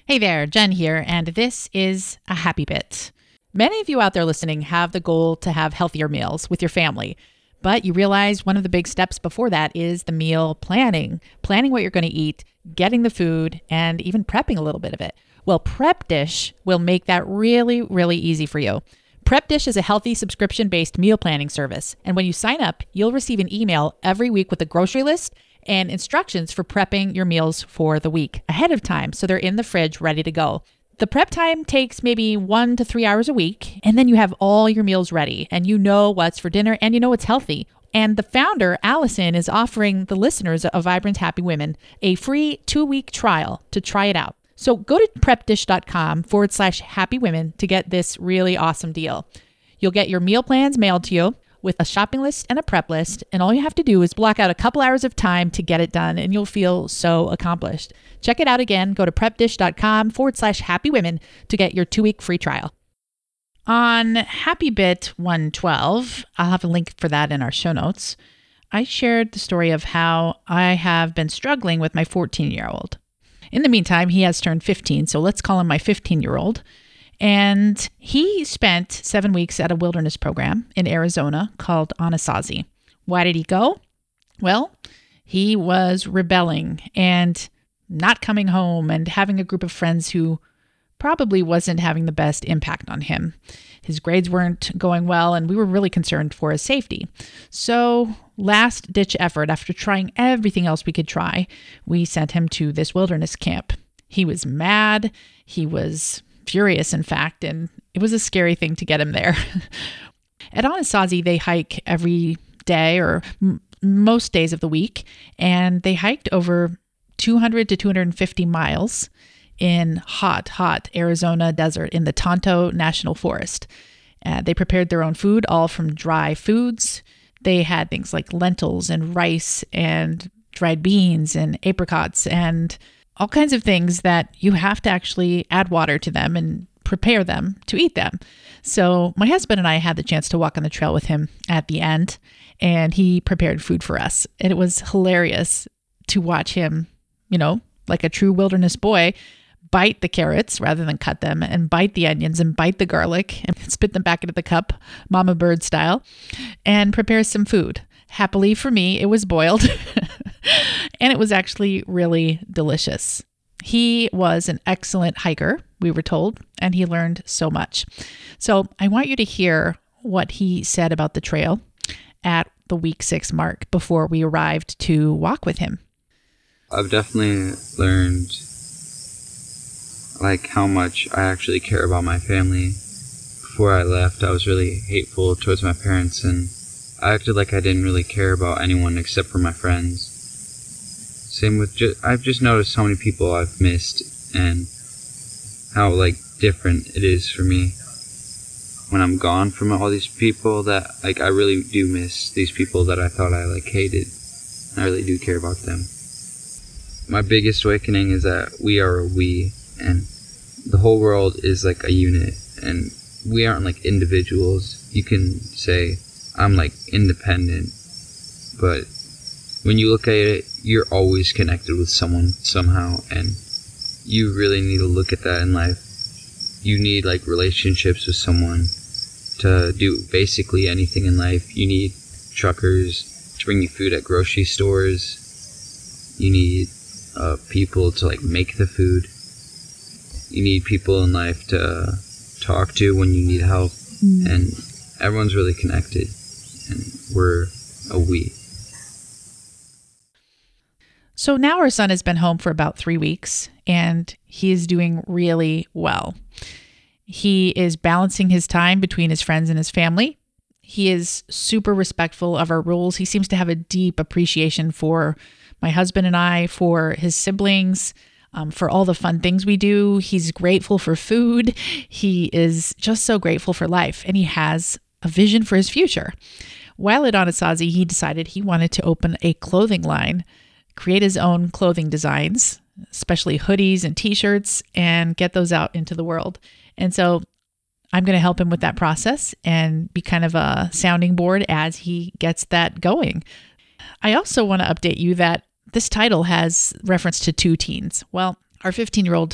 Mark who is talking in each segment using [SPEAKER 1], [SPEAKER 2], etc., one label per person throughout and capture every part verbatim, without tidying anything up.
[SPEAKER 1] Hey there, Jen here, and this is a Happy Bit. Many of you out there listening have the goal to have healthier meals with your family, but you realize one of the big steps before that is the meal planning, planning what you're going to eat, getting the food, and even prepping a little bit of it. Well, Prep Dish will make that really, really easy for you. Prep Dish is a healthy subscription-based meal planning service, and when you sign up, you'll receive an email every week with a grocery list and instructions for prepping your meals for the week ahead of time, so they're in the fridge ready to go. The prep time takes maybe one to three hours a week, and then you have all your meals ready, and you know what's for dinner, and you know what's healthy. And the founder, Allison, is offering the listeners of Vibrant Happy Women a free two-week trial to try it out. So go to prepdish.com forward slash happy women to get this really awesome deal. You'll get your meal plans mailed to you with a shopping list and a prep list, and all you have to do is block out a couple hours of time to get it done, and you'll feel so accomplished. Check it out again. Go to prepdish.com forward slash happy women to get your two-week free trial. On Happy Bit one twelve, I'll have a link for that in our show notes, I shared the story of how I have been struggling with my fourteen-year-old. In the meantime, he has turned fifteen, so let's call him my fifteen-year-old. And he spent seven weeks at a wilderness program in Arizona called Anasazi. Why did he go? Well, he was rebelling and not coming home and having a group of friends who probably wasn't having the best impact on him. His grades weren't going well, and we were really concerned for his safety. So, last ditch effort, after trying everything else we could try, we sent him to this wilderness camp. He was mad. He was furious, in fact, and it was a scary thing to get him there. At Anasazi, they hike every day or m- most days of the week, and they hiked over two hundred to two hundred fifty miles in hot, hot Arizona desert in the Tonto National Forest. Uh, they prepared their own food, all from dry foods. They had things like lentils and rice and dried beans and apricots and all kinds of things that you have to actually add water to them and prepare them to eat them. So my husband and I had the chance to walk on the trail with him at the end, and he prepared food for us. And it was hilarious to watch him, you know, like a true wilderness boy, bite the carrots rather than cut them, and bite the onions and bite the garlic and spit them back into the cup, Mama Bird style, and prepare some food. Happily for me, it was boiled. And it was actually really delicious. He was an excellent hiker, we were told, and he learned so much. So I want you to hear what he said about the trail at the week six mark before we arrived to walk with him.
[SPEAKER 2] I've definitely learned like how much I actually care about my family. Before I left, I was really hateful towards my parents, and I acted like I didn't really care about anyone except for my friends. Same with, just, I've just noticed how many people I've missed and how, like, different it is for me when I'm gone from all these people that, like, I really do miss these people that I thought I, like, hated. I really do care about them. My biggest awakening is that we are a we, and the whole world is, like, a unit, and we aren't, like, individuals. You can say, I'm, like, independent, but when you look at it, you're always connected with someone somehow, and you really need to look at that in life. You need, like, relationships with someone to do basically anything in life. You need truckers to bring you food at grocery stores. You need uh, people to, like, make the food. You need people in life to talk to when you need help, mm. and everyone's really connected, and we're a we.
[SPEAKER 1] So now our son has been home for about three weeks, and he is doing really well. He is balancing his time between his friends and his family. He is super respectful of our rules. He seems to have a deep appreciation for my husband and I, for his siblings, um, for all the fun things we do. He's grateful for food. He is just so grateful for life, and he has a vision for his future. While at Anasazi, he decided he wanted to open a clothing line, create his own clothing designs, especially hoodies and t-shirts, and get those out into the world. And so I'm going to help him with that process and be kind of a sounding board as he gets that going. I also want to update you that this title has reference to two teens. Well, our fifteen-year-old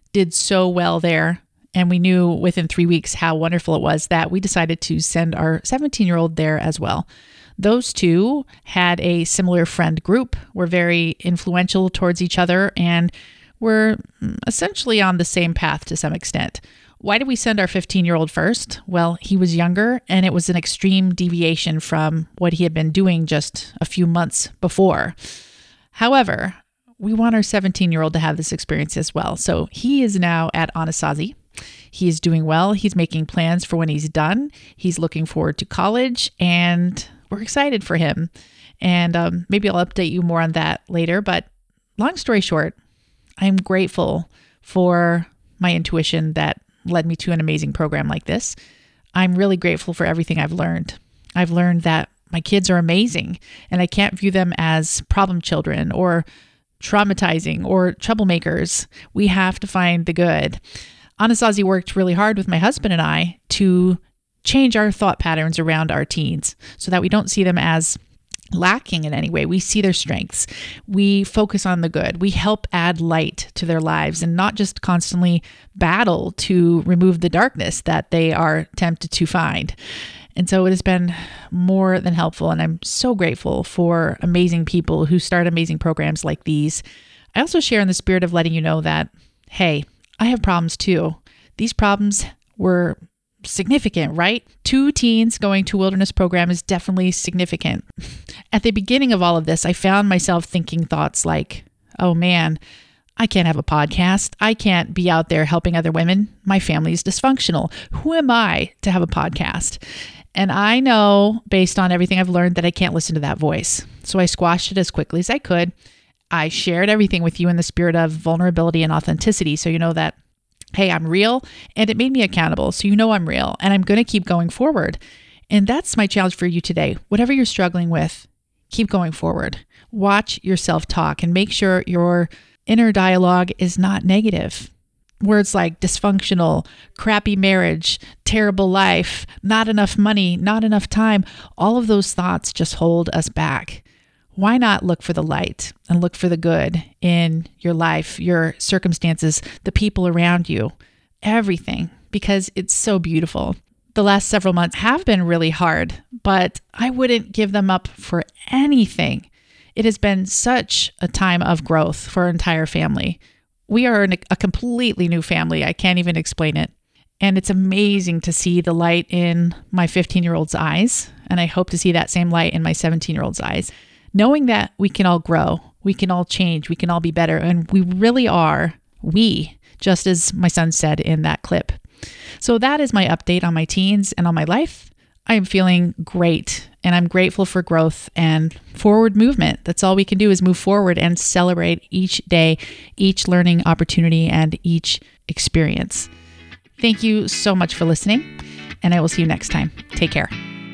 [SPEAKER 1] did so well there. And we knew within three weeks how wonderful it was that we decided to send our seventeen-year-old there as well. Those two had a similar friend group, were very influential towards each other, and were essentially on the same path to some extent. Why did we send our fifteen-year-old first? Well, he was younger, and it was an extreme deviation from what he had been doing just a few months before. However, we want our seventeen-year-old to have this experience as well. So he is now at Anasazi. He is doing well. He's making plans for when he's done. He's looking forward to college, and we're excited for him. And um, maybe I'll update you more on that later. But long story short, I'm grateful for my intuition that led me to an amazing program like this. I'm really grateful for everything I've learned. I've learned that my kids are amazing, and I can't view them as problem children or traumatizing or troublemakers. We have to find the good. Anasazi worked really hard with my husband and I to change our thought patterns around our teens so that we don't see them as lacking in any way. We see their strengths. We focus on the good. We help add light to their lives and not just constantly battle to remove the darkness that they are tempted to find. And so it has been more than helpful. And I'm so grateful for amazing people who start amazing programs like these. I also share in the spirit of letting you know that, hey, I have problems too. These problems were significant, right? Two teens going to a wilderness program is definitely significant. At the beginning of all of this, I found myself thinking thoughts like, oh man, I can't have a podcast. I can't be out there helping other women. My family is dysfunctional. Who am I to have a podcast? And I know based on everything I've learned that I can't listen to that voice. So I squashed it as quickly as I could. I shared everything with you in the spirit of vulnerability and authenticity. So you know that, hey, I'm real, and it made me accountable. So you know I'm real, and I'm going to keep going forward. And that's my challenge for you today. Whatever you're struggling with, keep going forward. Watch yourself talk and make sure your inner dialogue is not negative. Words like dysfunctional, crappy marriage, terrible life, not enough money, not enough time, all of those thoughts just hold us back. Why not look for the light and look for the good in your life, your circumstances, the people around you, everything, because it's so beautiful. The last several months have been really hard, but I wouldn't give them up for anything. It has been such a time of growth for our entire family. We are a completely new family. I can't even explain it. And it's amazing to see the light in my fifteen-year-old's eyes. And I hope to see that same light in my seventeen-year-old's eyes. Knowing that we can all grow, we can all change, we can all be better. And we really are we, just as my son said in that clip. So that is my update on my teens and on my life. I am feeling great, and I'm grateful for growth and forward movement. That's all we can do is move forward and celebrate each day, each learning opportunity, and each experience. Thank you so much for listening, and I will see you next time. Take care.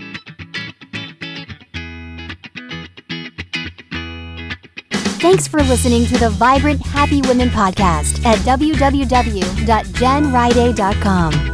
[SPEAKER 3] Thanks for listening to the Vibrant Happy Women podcast at w w w dot jen riday dot com.